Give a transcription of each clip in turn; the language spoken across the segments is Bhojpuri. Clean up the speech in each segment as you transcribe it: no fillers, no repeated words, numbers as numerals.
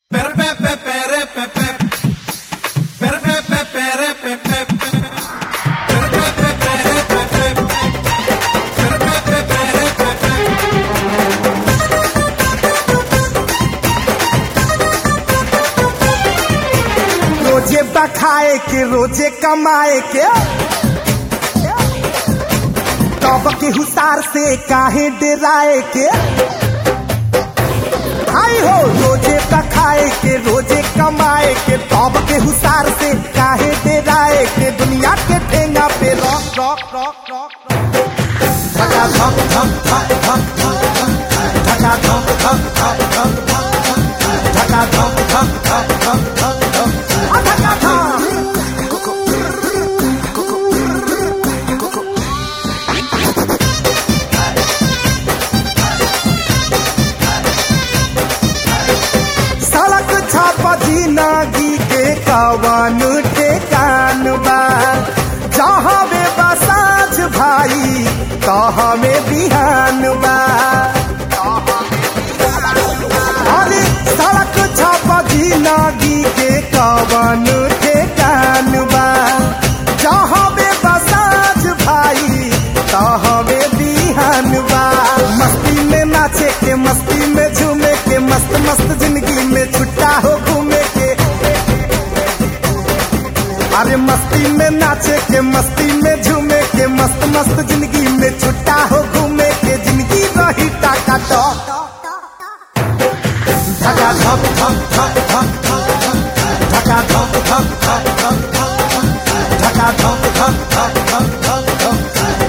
रोजे बखाए के रोजे कमाए के तब के हुसार से काहे डराए के आई हो। रोजे बखाए के रोजे कमाए के तब के हुसार से काहे डराए के दुनिया के ठेंगा पे रॉक रॉक रॉक रॉक धका धक धक धक धक धका धक धक धक धक धका धक धक धक धक नागी के कवन ठेकान बा जहाँ में बसाज भाई तहाँ में बिहान बा। अरे सड़क छापी नागी के कवन ठेकान बा जहाँ में बसाज भाई तहाँ में बिहान बा। मस्ती में नाचे के मस्ती में झूमे के मस्त मस्त जिंदगी में छुट्टा हो घूमे के। अरे मस्ती में नाचे के मस्ती में झूमे के मस्त मस्त जिंदगी में छुट्टा हो घूमे के। जिंदगी रही टाका तो धका धक धक धक धक धका धक धक धक धक धका धक धक धक धक धक।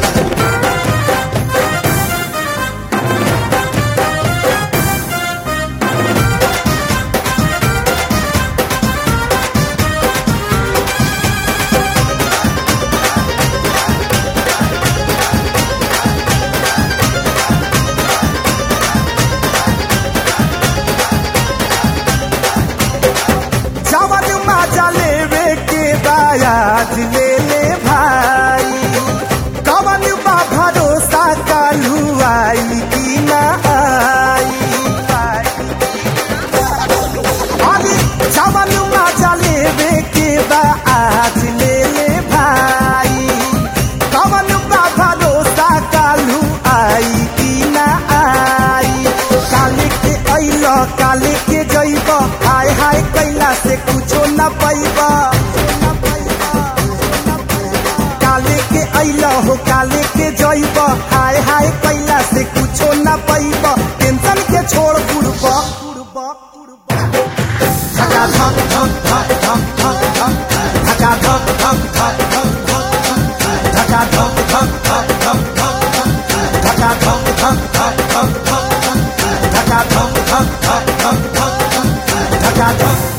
आज ले ले भाई कवन बा भरोसा कालू आई की ना आई। अरे जवन मजा लेवे के बा आज ले ले भाई कवन बा भरोसा कालू आई की ना आई। काले के अइलो काले के जइब हाय हाय कैला से कुछो न पैबा। हो काले के जइब हाय हाय कैला से कुछो न पैब। टेंशन के छोड़ पुरब धका धक धक धक धक धक धका धक धक धक धका धक धक धक धक धका धक धक धक धक धका धक धक धक धक धका धक।